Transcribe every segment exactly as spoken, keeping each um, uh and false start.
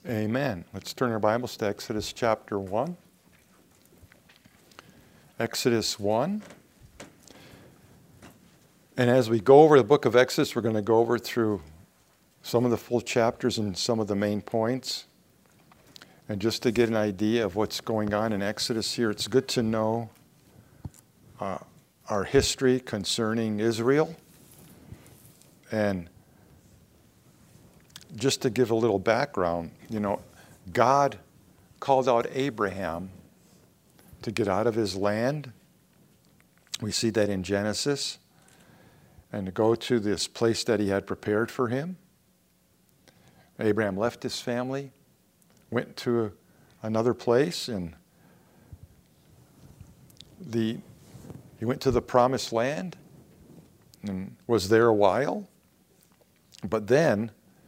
Amen. Let's turn our Bibles to Exodus chapter one. Exodus one. And as we go over the book of Exodus, we're going to go over through some of the full chapters and some of the main points. And just to get an idea of what's going on in Exodus here, it's good to know uh, our history concerning Israel. And just to give a little background, you know, God called out Abraham to get out of his land. We see that in Genesis. And to go to this place that he had prepared for him. Abraham left his family, went to another place, and the he went to the promised land and was there a while. But then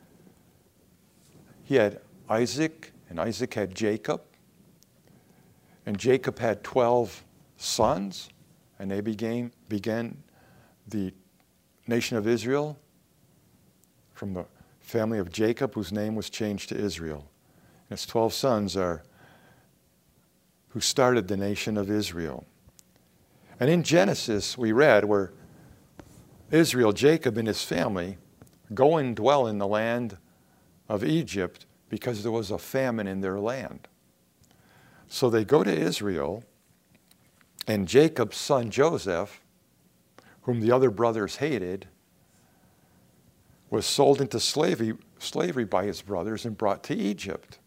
he had Isaac, and Isaac had Jacob. And Jacob had twelve sons, and they began, began the nation of Israel from the family of Jacob, whose name was changed to Israel. And his twelve sons are who started the nation of Israel. And in Genesis, we read where Israel, Jacob and his family, go and dwell in the land of Egypt because there was a famine in their land. So they go to Israel, and Jacob's son Joseph, whom the other brothers hated, was sold into slavery, slavery by his brothers and brought to Egypt.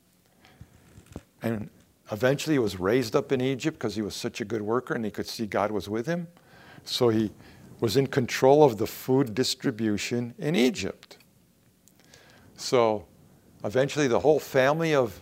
And eventually he was raised up in Egypt because he was such a good worker and he could see God was with him. So he was in control of the food distribution in Egypt. So eventually the whole family of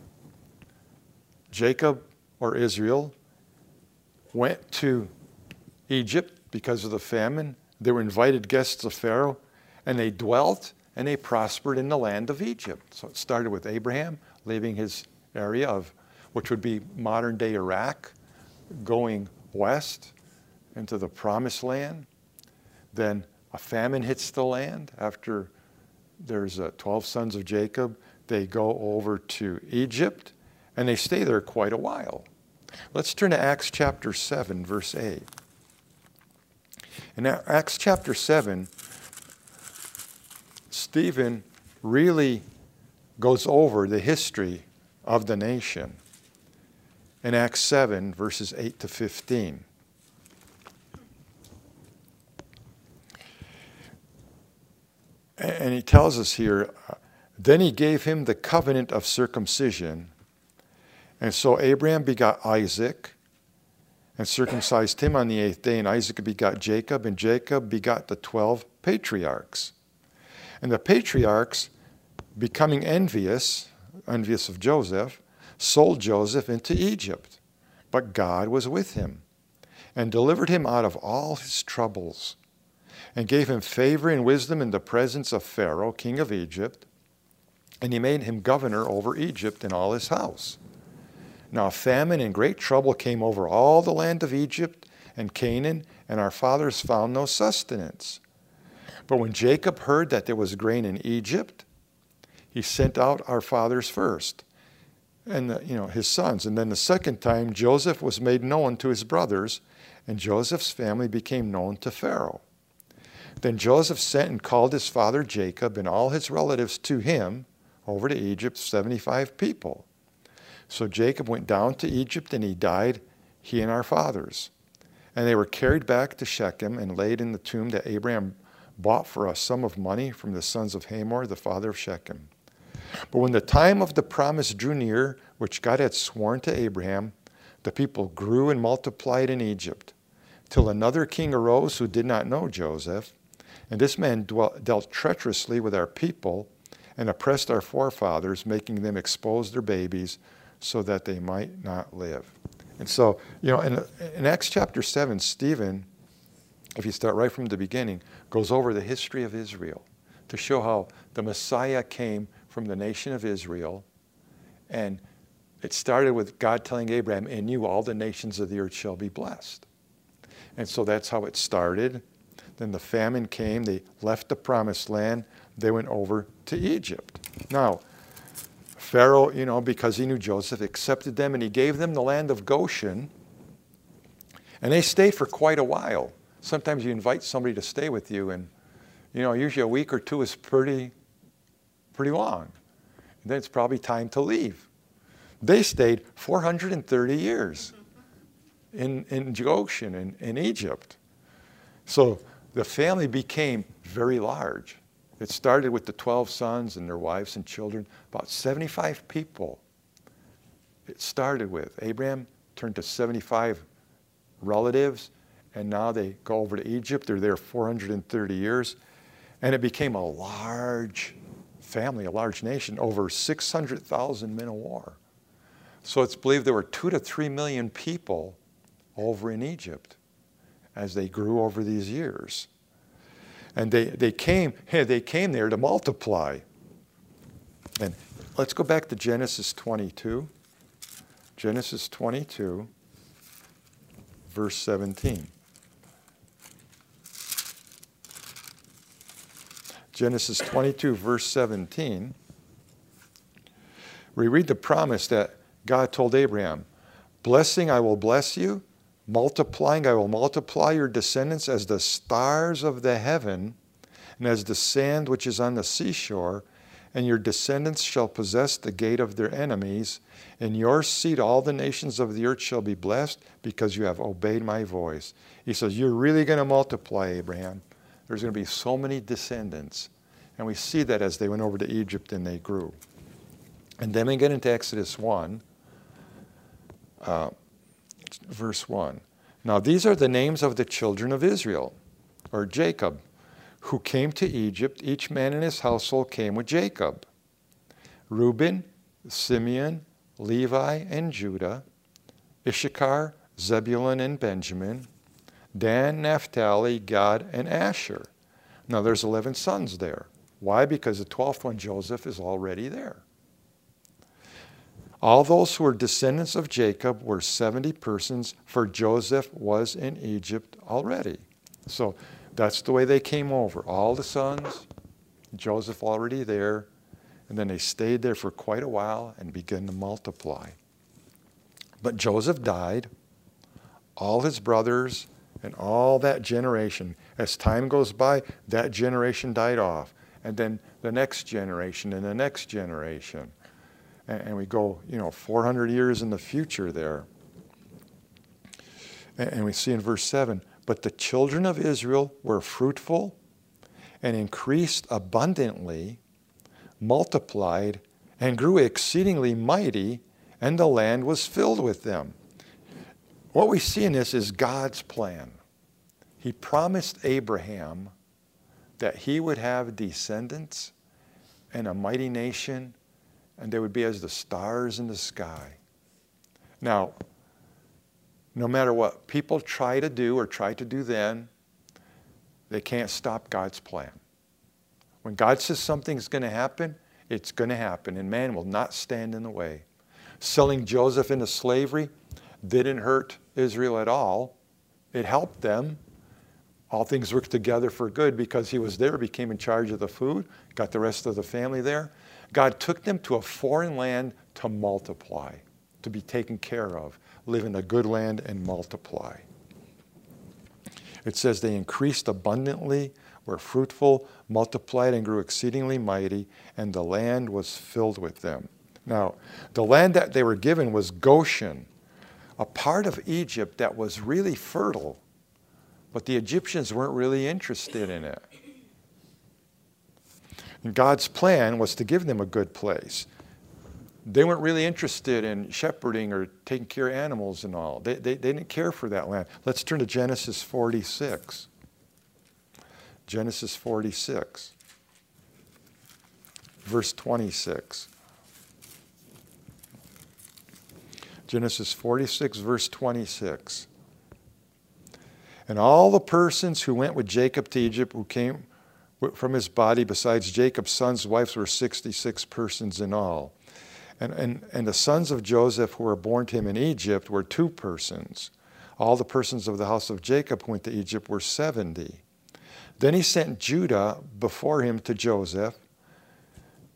Jacob or Israel went to Egypt because of the famine. They were invited guests of Pharaoh, and they dwelt and they prospered in the land of Egypt. So it started with Abraham leaving his area of, which would be modern day Iraq, going west into the promised land. Then a famine hits the land after there's uh, twelve sons of Jacob. They go over to Egypt, and they stay there quite a while. Let's turn to Acts chapter seven, verse eight. In Acts chapter seven, Stephen really goes over the history of the nation. In Acts seven, verses eight to fifteen. And he tells us here, then he gave him the covenant of circumcision. And so Abraham begot Isaac and circumcised him on the eighth day. And Isaac begot Jacob, and Jacob begot the twelve patriarchs. And the patriarchs, becoming envious, envious of Joseph, sold Joseph into Egypt. But God was with him and delivered him out of all his troubles, and gave him favor and wisdom in the presence of Pharaoh, king of Egypt, and he made him governor over Egypt and all his house. Now famine and great trouble came over all the land of Egypt and Canaan, and our fathers found no sustenance. But when Jacob heard that there was grain in Egypt, he sent out our fathers first, and the, you know his sons. And then the second time, Joseph was made known to his brothers, and Joseph's family became known to Pharaoh. Then Joseph sent and called his father Jacob and all his relatives to him over to Egypt, seventy-five people. So Jacob went down to Egypt, and he died, he and our fathers. And they were carried back to Shechem and laid in the tomb that Abraham bought for a sum of money from the sons of Hamor, the father of Shechem. But when the time of the promise drew near, which God had sworn to Abraham, the people grew and multiplied in Egypt, till another king arose who did not know Joseph. And this man dwelt, dealt treacherously with our people and oppressed our forefathers, making them expose their babies so that they might not live. And so, you know, in, in Acts chapter seven, Stephen, if you start right from the beginning, goes over the history of Israel to show how the Messiah came from the nation of Israel. And it started with God telling Abraham, in you all the nations of the earth shall be blessed. And so that's how it started. Then the famine came. They left the promised land. They went over to Egypt. Now, Pharaoh, you know, because he knew Joseph, accepted them and he gave them the land of Goshen. And they stayed for quite a while. Sometimes you invite somebody to stay with you and, you know, usually a week or two is pretty, pretty long. And then it's probably time to leave. They stayed four hundred thirty years in, in Goshen, in, in Egypt. So the family became very large. It started with the twelve sons and their wives and children, about seventy-five people. It started with. Abraham turned to seventy-five relatives, and now they go over to Egypt. They're there four hundred thirty years. And it became a large family, a large nation, over six hundred thousand men of war. So it's believed there were two to three million people over in Egypt as they grew over these years. And they, they came they came there to multiply. And let's go back to Genesis twenty-two. Genesis twenty-two, verse seventeen. Genesis twenty-two, verse seventeen. We read the promise that God told Abraham, blessing I will bless you, multiplying I will multiply your descendants as the stars of the heaven and as the sand which is on the seashore, and your descendants shall possess the gate of their enemies. In your seed all the nations of the earth shall be blessed because you have obeyed my voice. He says, you're really going to multiply, Abraham. There's going to be so many descendants. And we see that as they went over to Egypt and they grew. And then we get into Exodus one, uh, verse one. Now these are the names of the children of Israel, or Jacob, who came to Egypt. Each man in his household came with Jacob. Reuben, Simeon, Levi, and Judah, Issachar, Zebulun, and Benjamin, Dan, Naphtali, Gad, and Asher. Now there's eleven sons there. Why? Because the twelfth one, Joseph, is already there. All those who were descendants of Jacob were seventy persons, for Joseph was in Egypt already. So that's the way they came over. All the sons, Joseph already there, and then they stayed there for quite a while and began to multiply. But Joseph died, all his brothers, and all that generation. As time goes by, that generation died off. And then the next generation and the next generation. And, and we go, you know, four hundred years in the future there. And, and we see in verse seven, but the children of Israel were fruitful and increased abundantly, multiplied, and grew exceedingly mighty, and the land was filled with them. What we see in this is God's plan. He promised Abraham that he would have descendants and a mighty nation, and they would be as the stars in the sky. Now, no matter what people try to do or try to do then, they can't stop God's plan. When God says something's going to happen, it's going to happen, and man will not stand in the way. Selling Joseph into slavery didn't hurt Israel at all. It helped them. All things worked together for good because he was there, became in charge of the food, got the rest of the family there. God took them to a foreign land to multiply, to be taken care of, live in a good land and multiply. It says they increased abundantly, were fruitful, multiplied, and grew exceedingly mighty, and the land was filled with them. Now, the land that they were given was Goshen, a part of Egypt that was really fertile, but the Egyptians weren't really interested in it. And God's plan was to give them a good place. They weren't really interested in shepherding or taking care of animals and all. They, they, they didn't care for that land. Let's turn to Genesis forty-six. Genesis forty-six, verse twenty-six. Genesis forty-six, verse twenty-six. And all the persons who went with Jacob to Egypt, who came from his body, besides Jacob's sons' wives, were sixty-six persons in all. And, and, and the sons of Joseph who were born to him in Egypt were two persons. All the persons of the house of Jacob who went to Egypt were seventy. Then he sent Judah before him to Joseph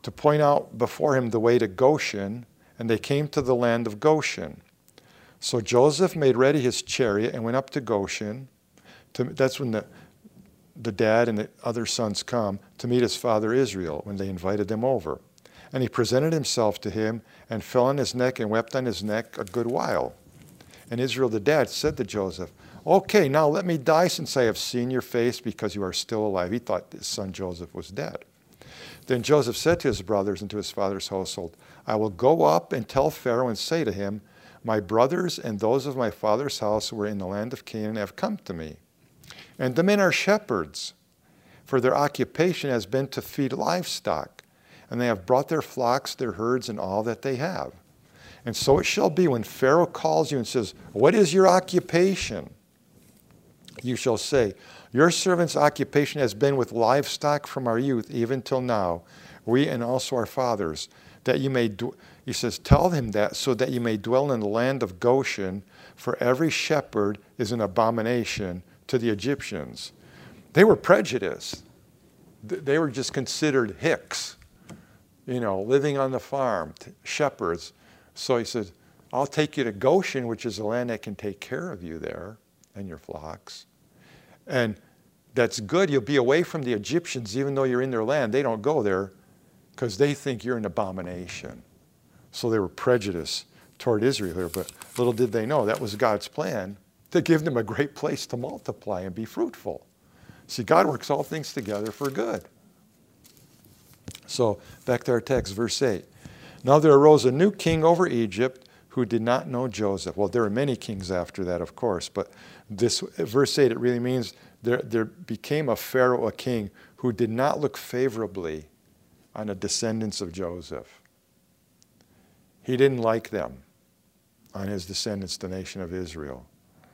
to point out before him the way to Goshen, and they came to the land of Goshen. So Joseph made ready his chariot and went up to Goshen. To, that's when the, the dad and the other sons come to meet his father Israel, when they invited them over. And he presented himself to him and fell on his neck and wept on his neck a good while. And Israel the dad said to Joseph, "Okay, now let me die since I have seen your face, because you are still alive." He thought his son Joseph was dead. Then Joseph said to his brothers and to his father's household, "I will go up and tell Pharaoh and say to him, my brothers and those of my father's house who are in the land of Canaan have come to me. And the men are shepherds, for their occupation has been to feed livestock. And they have brought their flocks, their herds, and all that they have. And so it shall be when Pharaoh calls you and says, 'What is your occupation?' You shall say, 'Your servant's occupation has been with livestock from our youth, even till now, we and also our fathers, that you may,' do, he says, 'tell him that, so that you may dwell in the land of Goshen, for every shepherd is an abomination to the Egyptians.'" They were prejudiced. They were just considered hicks, you know, living on the farm, shepherds. So he said, "I'll take you to Goshen, which is a land that can take care of you there and your flocks. And that's good. You'll be away from the Egyptians, even though you're in their land. They don't go there because they think you're an abomination." So they were prejudiced toward Israel here. But little did they know that was God's plan, to give them a great place to multiply and be fruitful. See, God works all things together for good. So back to our text, verse eight. "Now there arose a new king over Egypt who did not know Joseph." Well, there were many kings after that, of course, but this verse eight, it really means there, there became a Pharaoh, a king, who did not look favorably on the descendants of Joseph. He didn't like them, on his descendants, the nation of Israel.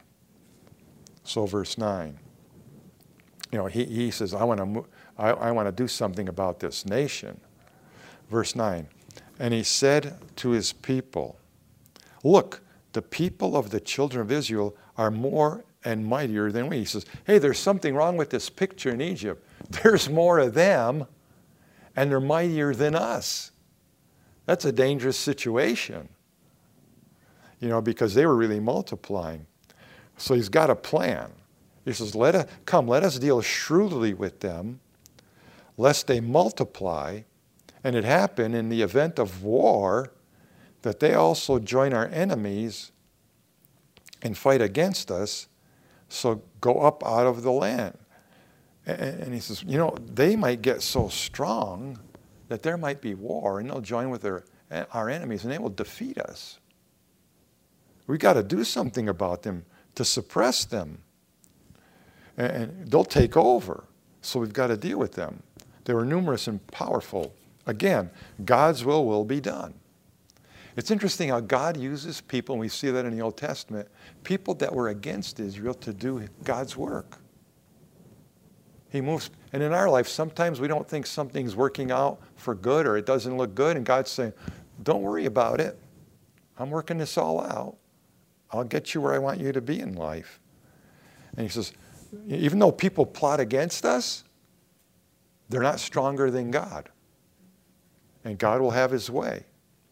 So verse nine, you know, he, he says, I want to I, I want to do something about this nation. Verse nine, "And he said to his people, 'Look, the people of the children of Israel are more and mightier than we.'" He says, hey, there's something wrong with this picture in Egypt. There's more of them, and they're mightier than us. That's a dangerous situation, you know, because they were really multiplying. So he's got a plan. He says, let us, come, let us deal shrewdly with them, lest they multiply. And it happened in the event of war that they also join our enemies and fight against us. So go up out of the land. And he says, you know, they might get so strong that there might be war, and they'll join with their, our enemies, and they will defeat us. We've got to do something about them to suppress them. And they'll take over. So we've got to deal with them. They were numerous and powerful. Again, God's will will be done. It's interesting how God uses people, and we see that in the Old Testament, people that were against Israel to do God's work. He moves, and in our life, sometimes we don't think something's working out for good or it doesn't look good, and God's saying, don't worry about it. I'm working this all out. I'll get you where I want you to be in life. And he says, even though people plot against us, they're not stronger than God. And God will have his way.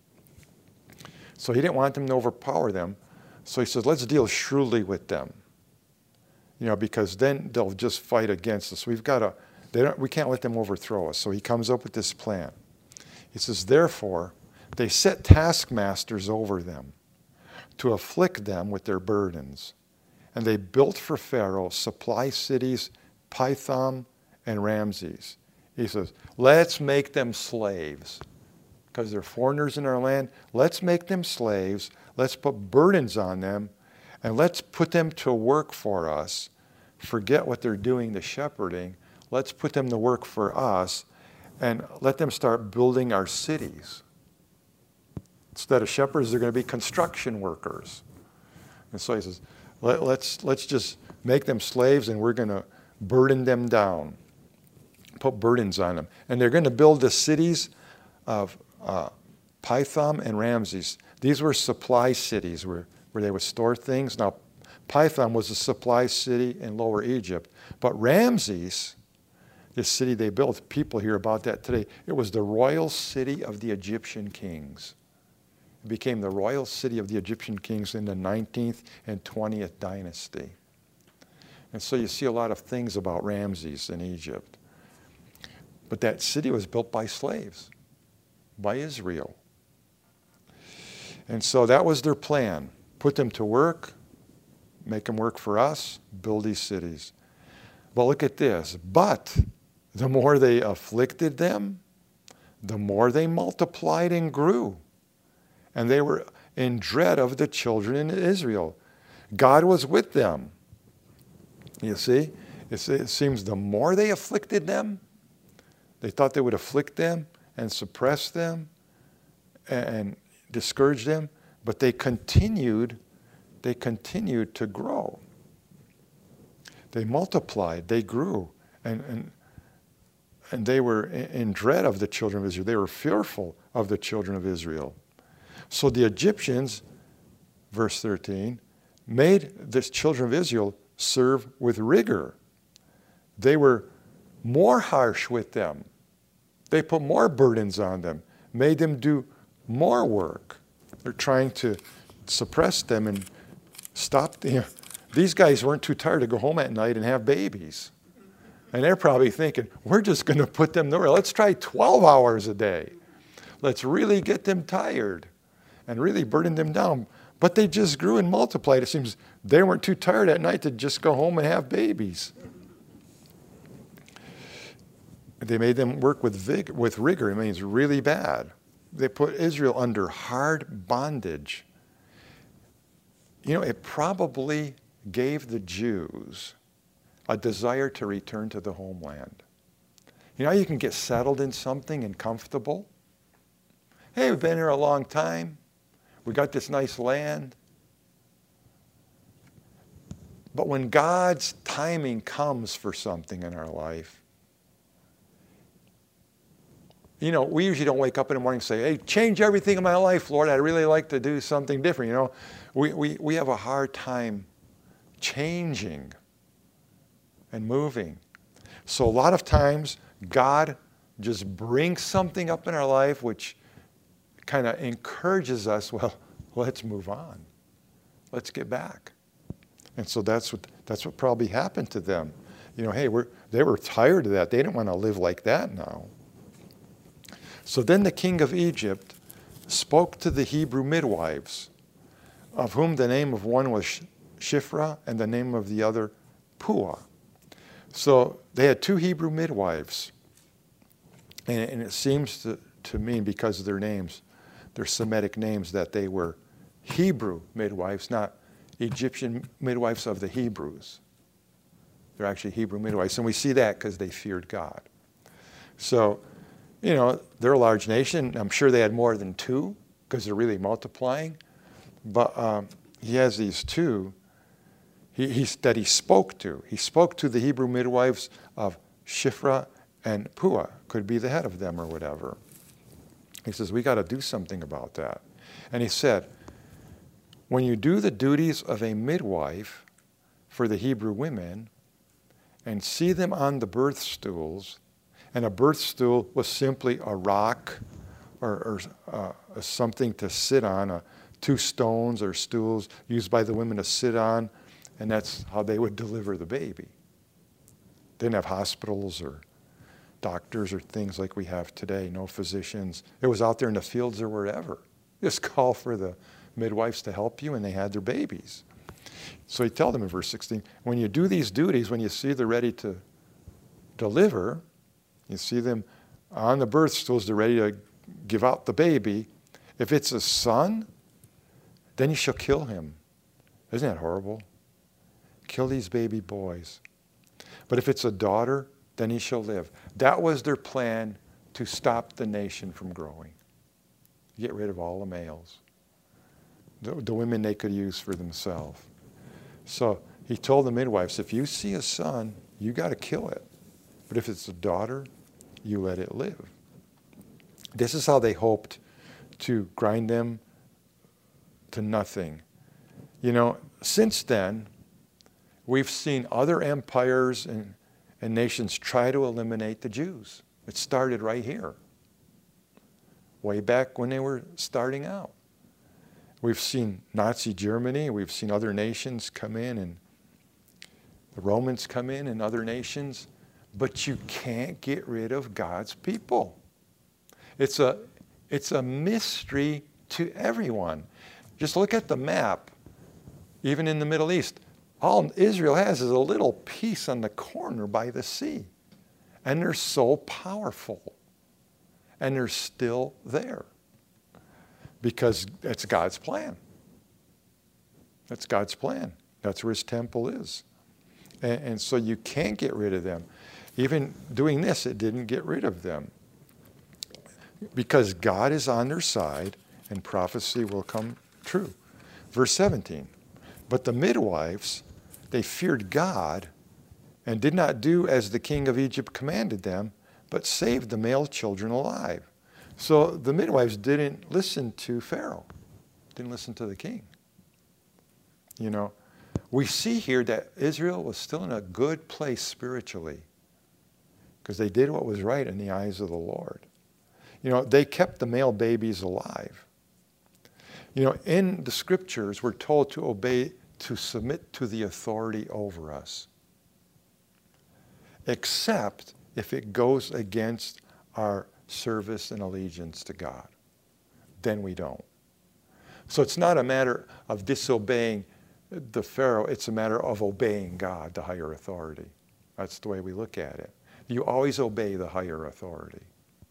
So he didn't want them to overpower them. So he says, let's deal shrewdly with them. You know, because then they'll just fight against us. We've got to, they don't, we can't let them overthrow us. So he comes up with this plan. He says, therefore, they set taskmasters over them to afflict them with their burdens. And they built for Pharaoh supply cities, Pithom and Ramses. He says, let's make them slaves. Because they're foreigners in our land, let's make them slaves. Let's put burdens on them. And let's put them to work for us. Forget what they're doing, the shepherding. Let's put them to work for us and let them start building our cities. Instead of shepherds, they're going to be construction workers. And so he says, Let, let's, let's just make them slaves and we're going to burden them down. Put burdens on them. And they're going to build the cities of uh, Pithom and Ramses. These were supply cities where where they would store things. Now, Pithom was a supply city in Lower Egypt, but Ramses, this city they built, people hear about that today. It was the royal city of the Egyptian kings. It became the royal city of the Egyptian kings in the nineteenth and twentieth dynasty. And so you see a lot of things about Ramses in Egypt. But that city was built by slaves, by Israel. And so that was their plan. Put them to work, make them work for us, build these cities. But look at this. But the more they afflicted them, the more they multiplied and grew. And they were in dread of the children in Israel. God was with them. You see, it's, it seems the more they afflicted them, they thought they would afflict them and suppress them and, and discourage them, but they continued, they continued to grow. They multiplied, they grew, and, and, and they were in, in dread of the children of Israel. They were fearful of the children of Israel. So the Egyptians, verse thirteen, made the children of Israel serve with rigor. They were more harsh with them. They put more burdens on them, made them do more work. They're trying to suppress them and stop them. You know, these guys weren't too tired to go home at night and have babies. And they're probably thinking, we're just going to put them nowhere. Let's try twelve hours a day. Let's really get them tired and really burden them down. But they just grew and multiplied. It seems they weren't too tired at night to just go home and have babies. They made them work with vigor, with rigor. It means really bad. They put Israel under hard bondage. You know, it probably gave the Jews a desire to return to the homeland. You know how you can get settled in something and comfortable? Hey, we've been here a long time. We got this nice land. But when God's timing comes for something in our life, you know, we usually don't wake up in the morning and say, hey, change everything in my life, Lord. I'd really like to do something different. You know, we, we, we have a hard time changing and moving. So a lot of times, God just brings something up in our life which kind of encourages us, well, let's move on. Let's get back. And so that's what, that's what probably happened to them. You know, hey, we're, they were tired of that. They didn't want to live like that now. So then the king of Egypt spoke to the Hebrew midwives, of whom the name of one was Shiphrah and the name of the other Puah. So they had two Hebrew midwives. And, and it seems to, to me, because of their names, their Semitic names, that they were Hebrew midwives, not Egyptian midwives of the Hebrews. They're actually Hebrew midwives. And we see that because they feared God. So, you know, they're a large nation. I'm sure they had more than two because they're really multiplying. But um, he has these two he, he, that he spoke to. He spoke to the Hebrew midwives of Shiphrah and Puah. Could be the head of them or whatever. He says, we got to do something about that. And he said, when you do the duties of a midwife for the Hebrew women and see them on the birth stools, and a birth stool was simply a rock or, or uh, something to sit on, uh, two stones or stools used by the women to sit on, and that's how they would deliver the baby. They didn't have hospitals or doctors or things like we have today, no physicians. It was out there in the fields or wherever. Just call for the midwives to help you, and they had their babies. So he told them in verse sixteen, when you do these duties, when you see they're ready to deliver, you see them on the birth stools, they're ready to give out the baby. If it's a son, then you shall kill him. Isn't that horrible? Kill these baby boys. But if it's a daughter, then he shall live. That was their plan to stop the nation from growing. Get rid of all the males. The, the women they could use for themselves. So he told the midwives, if you see a son, you got to kill it. But if it's a daughter, you let it live. This is how they hoped to grind them to nothing. You know, since then, we've seen other empires and, and nations try to eliminate the Jews. It started right here, way back when they were starting out. We've seen Nazi Germany, we've seen other nations come in, and the Romans come in and other nations, but you can't get rid of God's people. It's a, it's a mystery to everyone. Just look at the map, even in the Middle East. All Israel has is a little piece on the corner by the sea. And they're so powerful. And they're still there. Because it's God's plan. That's God's plan. That's where his temple is. And, and so you can't get rid of them. Even doing this, it didn't get rid of them. Because God is on their side and prophecy will come true. Verse seventeen. But the midwives, they feared God and did not do as the king of Egypt commanded them, but saved the male children alive. So the midwives didn't listen to Pharaoh, didn't listen to the king. You know, we see here that Israel was still in a good place spiritually because they did what was right in the eyes of the Lord. You know, they kept the male babies alive. You know, in the scriptures, we're told to obey, to submit to the authority over us, except if it goes against our service and allegiance to God. Then we don't. So it's not a matter of disobeying the Pharaoh, it's a matter of obeying God, the higher authority. That's the way we look at it. You always obey the higher authority.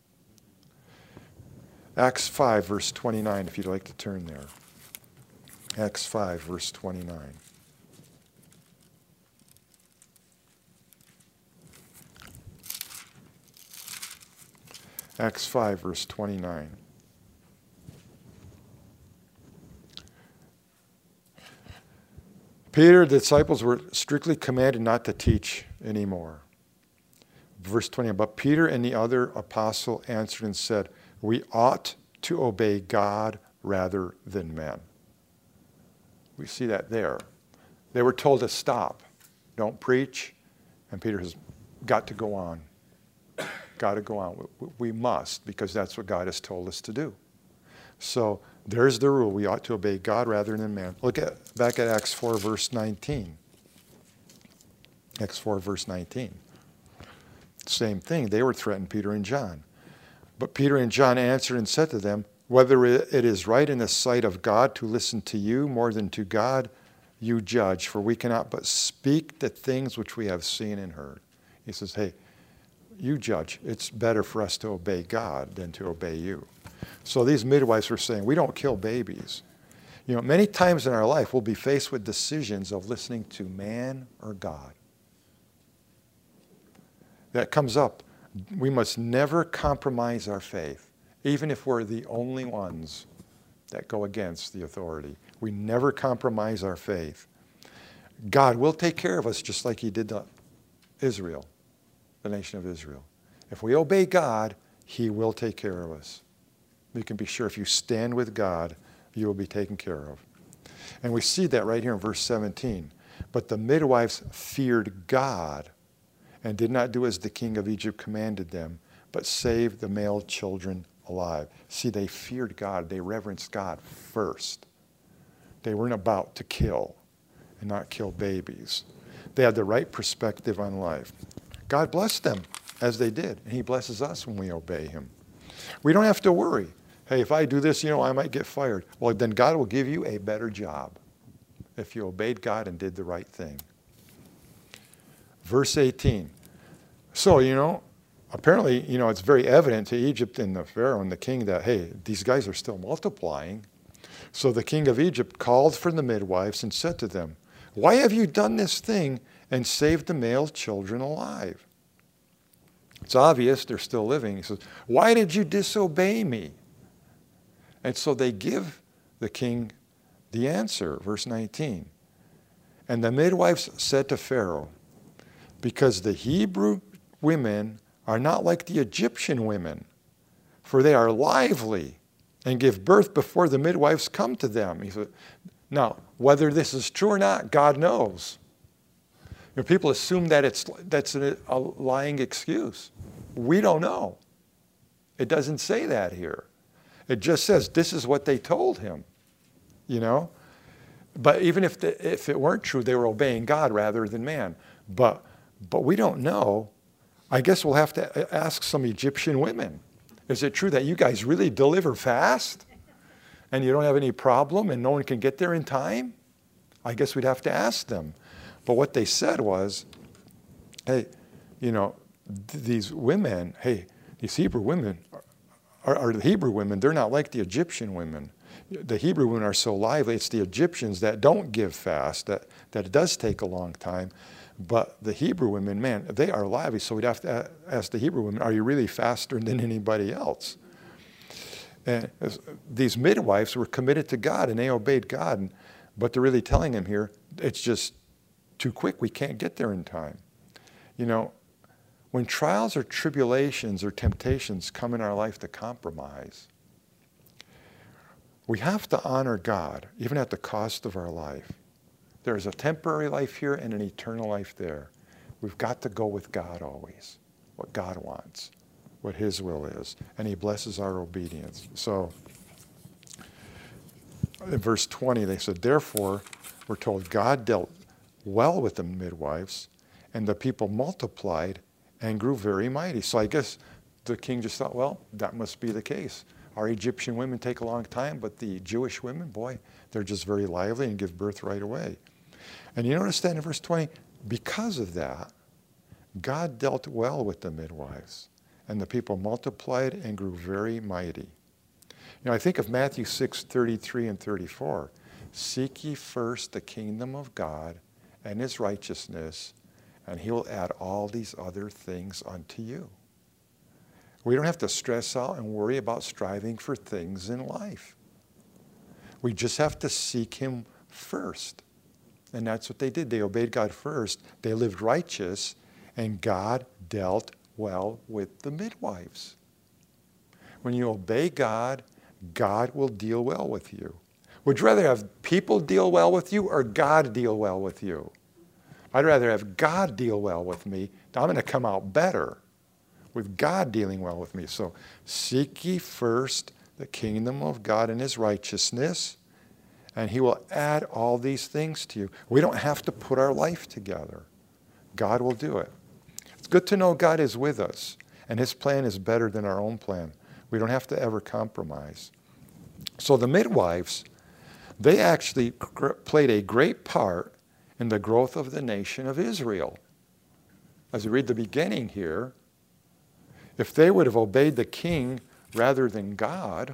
Acts five, verse twenty-nine, if you'd like to turn there. Acts five, verse twenty-nine. Acts five, verse twenty-nine. Peter, the disciples were strictly commanded not to teach anymore. Verse twenty, but Peter and the other apostle answered and said, we ought to obey God rather than men. We see that there. They were told to stop. Don't preach. And Peter has got to go on. Got to go on. We must, because that's what God has told us to do. So there's the rule. We ought to obey God rather than man. Look at back at Acts four, verse nineteen. Acts four, verse nineteen. Same thing. They were threatened, Peter and John. But Peter and John answered and said to them, whether it is right in the sight of God to listen to you more than to God, you judge, for we cannot but speak the things which we have seen and heard. He says, hey, you judge. It's better for us to obey God than to obey you. So these midwives were saying, we don't kill babies. You know, many times in our life, we'll be faced with decisions of listening to man or God. That comes up. We must never compromise our faith, even if we're the only ones that go against the authority. We never compromise our faith. God will take care of us just like he did to Israel, the nation of Israel. If we obey God, he will take care of us. You can be sure if you stand with God, you will be taken care of. And we see that right here in verse seventeen. But the midwives feared God and did not do as the king of Egypt commanded them, but saved the male children alive. See, they feared God. They reverenced God first. They weren't about to kill and not kill babies. They had the right perspective on life. God blessed them as they did, and he blesses us when we obey him. We don't have to worry. Hey, if I do this, you know, I might get fired. Well, then God will give you a better job if you obeyed God and did the right thing. Verse eighteen. So, you know, apparently, you know, it's very evident to Egypt and the Pharaoh and the king that, hey, these guys are still multiplying. So the king of Egypt called for the midwives and said to them, why have you done this thing and saved the male children alive? It's obvious they're still living. He says, why did you disobey me? And so they give the king the answer, verse nineteen. And the midwives said to Pharaoh, because the Hebrew women are not like the Egyptian women, for they are lively and give birth before the midwives come to them. He said, now, whether this is true or not, God knows. know, people assume that it's that's a, a lying excuse. We don't know. It doesn't say that here. It just says this is what they told him, you know. But even if the, if it weren't true, they were obeying God rather than man. But but we don't know. I guess we'll have to ask some Egyptian women. Is it true that you guys really deliver fast and you don't have any problem and no one can get there in time? I guess we'd have to ask them. But what they said was, hey, you know, th- these women, hey, these Hebrew women are, are the Hebrew women. They're not like the Egyptian women. The Hebrew women are so lively. It's the Egyptians that don't give fast, that, that it does take a long time. But the Hebrew women, man, they are lively. So we'd have to ask the Hebrew women, are you really faster than anybody else? And these midwives were committed to God and they obeyed God. And, but they're really telling him here, it's just too quick. We can't get there in time. You know, when trials or tribulations or temptations come in our life to compromise, we have to honor God, even at the cost of our life. There's a temporary life here and an eternal life there. We've got to go with God always, what God wants, what his will is, and he blesses our obedience. So in verse twenty, they said, therefore, we're told God dealt well with the midwives, and the people multiplied and grew very mighty. So I guess the king just thought, well, that must be the case. Our Egyptian women take a long time, but the Jewish women, boy, they're just very lively and give birth right away. And you notice that in verse twenty, because of that, God dealt well with the midwives, and the people multiplied and grew very mighty. You know, I think of Matthew six, thirty-three and thirty-four. Seek ye first the kingdom of God and his righteousness, and he will add all these other things unto you. We don't have to stress out and worry about striving for things in life. We just have to seek him first. And that's what they did. They obeyed God first. They lived righteous, and God dealt well with the midwives. When you obey God, God will deal well with you. Would you rather have people deal well with you or God deal well with you? I'd rather have God deal well with me. I'm going to come out better with God dealing well with me. So seek ye first the kingdom of God and his righteousness, and he will add all these things to you. We don't have to put our life together. God will do it. It's good to know God is with us, and his plan is better than our own plan. We don't have to ever compromise. So the midwives, they actually played a great part in the growth of the nation of Israel. As we read the beginning here, if they would have obeyed the king rather than God,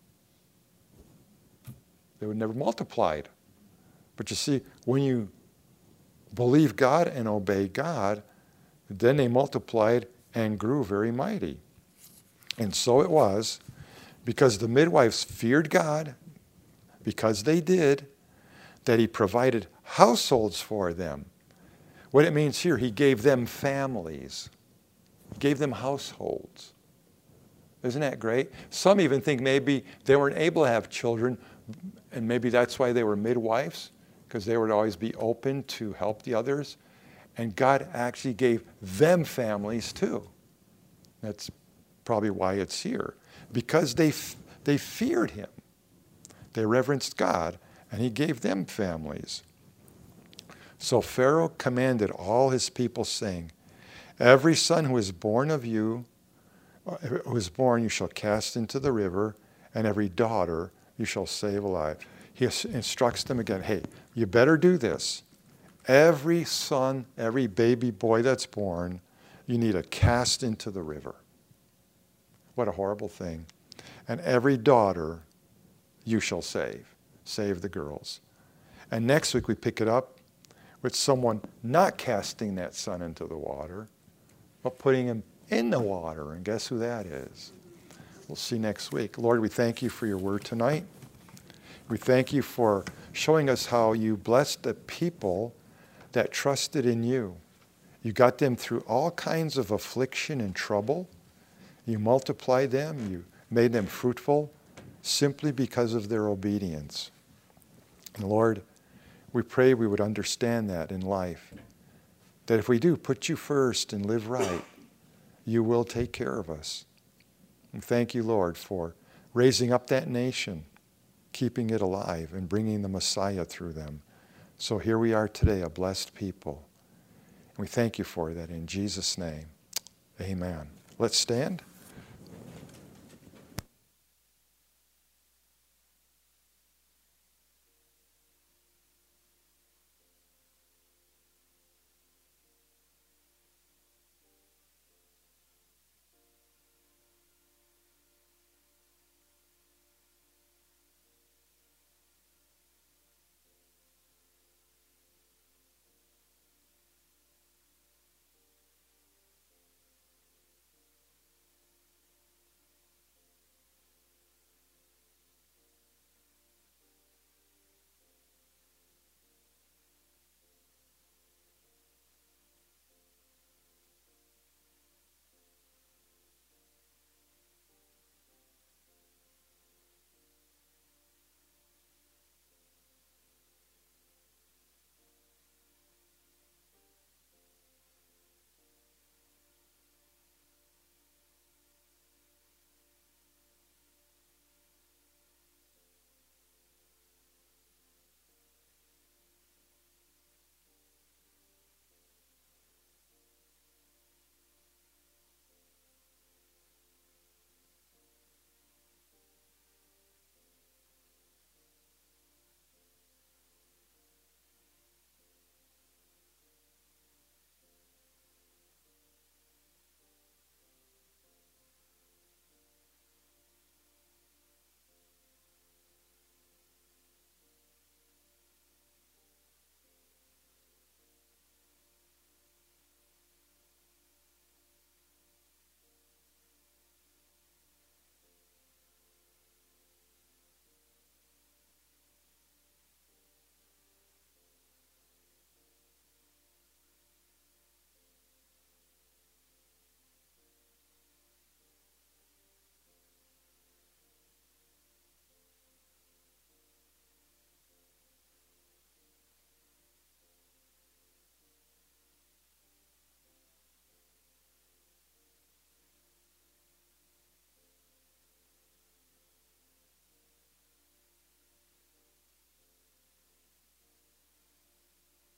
they would never multiplied. But you see, when you believe God and obey God, then they multiplied and grew very mighty. And so it was, because the midwives feared God, because they did, that he provided households for them. What it means here, he gave them families. He gave them households. Isn't that great? Some even think maybe they weren't able to have children, and maybe that's why they were midwives, because they would always be open to help the others. And God actually gave them families too. That's probably why it's here. Because they, they feared him. They reverenced God, and he gave them families. So Pharaoh commanded all his people, saying, every son who is born of you, who is born, you shall cast into the river, and every daughter you shall save alive. He instructs them again, hey, you better do this. Every son, every baby boy that's born, you need to cast into the river. What a horrible thing. And every daughter you shall save. Save the girls. And next week we pick it up with someone not casting that son into the water, but putting him in the water. And guess who that is? We'll see next week. Lord, we thank you for your word tonight. We thank you for showing us how you blessed the people that trusted in you. You got them through all kinds of affliction and trouble. You multiplied them. You made them fruitful simply because of their obedience. And Lord, we pray we would understand that in life. that if we do put you first and live right, you will take care of us. And thank you, Lord, for raising up that nation, keeping it alive, and bringing the Messiah through them. So here we are today, a blessed people. We thank you for that in Jesus' name. Amen. Let's stand.